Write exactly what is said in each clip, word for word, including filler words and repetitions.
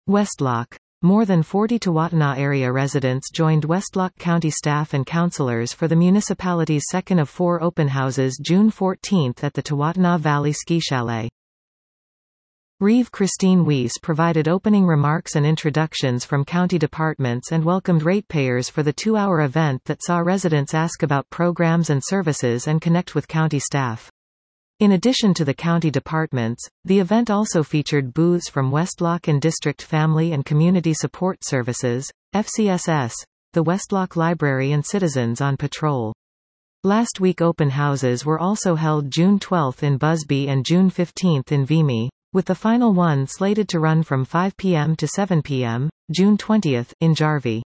Westlock. More than forty Tawatana area residents joined Westlock County staff and councilors for the municipality's second of four open houses June fourteenth at the Tawatana Valley Ski Chalet. Reeve Christine Weiss provided opening remarks and introductions from county departments and welcomed ratepayers for the two-hour event that saw residents ask about programs and services and connect with county staff. In addition to the county departments, the event also featured booths from Westlock and District Family and Community Support Services, F C S S, the Westlock Library and Citizens on Patrol. Last week open houses were also held June twelfth in Busby and June fifteenth in Vimy, with the final one slated to run from five p m to seven p m, June twentieth, in Jarvie.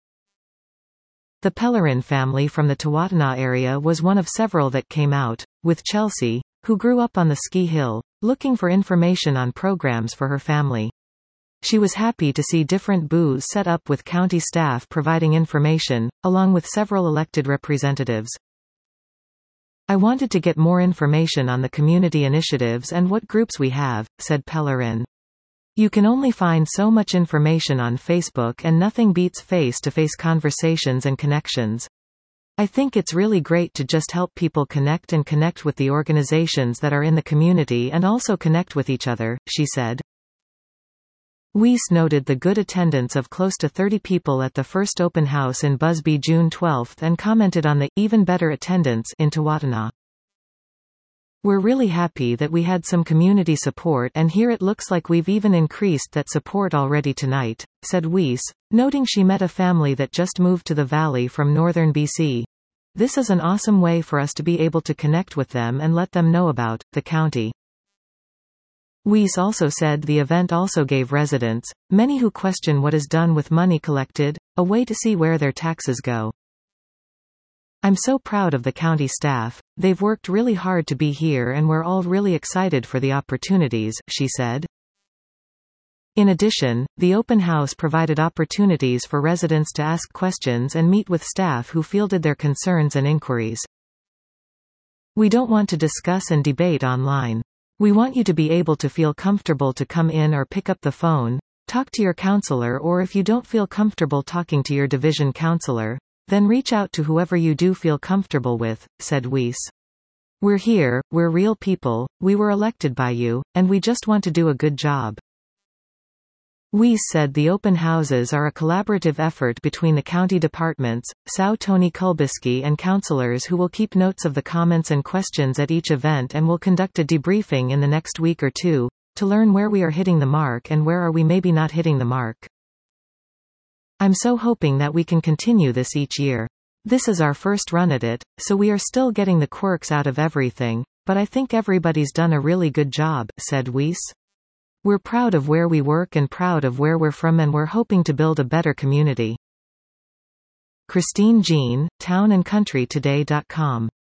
The Pellerin family from the Tawatana area was one of several that came out, with Chelsea, who grew up on the ski hill, looking for information on programs for her family. She was happy to see different booths set up with county staff providing information, along with several elected representatives. I wanted to get more information on the community initiatives and what groups we have, said Pellerin. You can only find so much information on Facebook and nothing beats face-to-face conversations and connections. I think it's really great to just help people connect and connect with the organizations that are in the community and also connect with each other, she said. Weiss noted the good attendance of close to thirty people at the first open house in Busby June twelfth and commented on the even better attendance in Tawatana. We're really happy that we had some community support and here it looks like we've even increased that support already tonight, said Weiss, noting she met a family that just moved to the valley from northern B C. This is an awesome way for us to be able to connect with them and let them know about the county. Weiss also said the event also gave residents, many who question what is done with money collected, a way to see where their taxes go. I'm so proud of the county staff, they've worked really hard to be here and we're all really excited for the opportunities, she said. In addition, the open house provided opportunities for residents to ask questions and meet with staff who fielded their concerns and inquiries. We don't want to discuss and debate online. We want you to be able to feel comfortable to come in or pick up the phone, talk to your counselor, or if you don't feel comfortable talking to your division counselor, then reach out to whoever you do feel comfortable with, said Weiss. We're here, we're real people, we were elected by you, and we just want to do a good job. Weiss said the open houses are a collaborative effort between the county departments, Sau Tony Kulbiski and councillors who will keep notes of the comments and questions at each event and will conduct a debriefing in the next week or two, to learn where we are hitting the mark and where are we maybe not hitting the mark. I'm so hoping that we can continue this each year. This is our first run at it, so we are still getting the quirks out of everything, but I think everybody's done a really good job, said Weiss. We're proud of where we work and proud of where we're from and we're hoping to build a better community. Christine Jean, town and country today dot com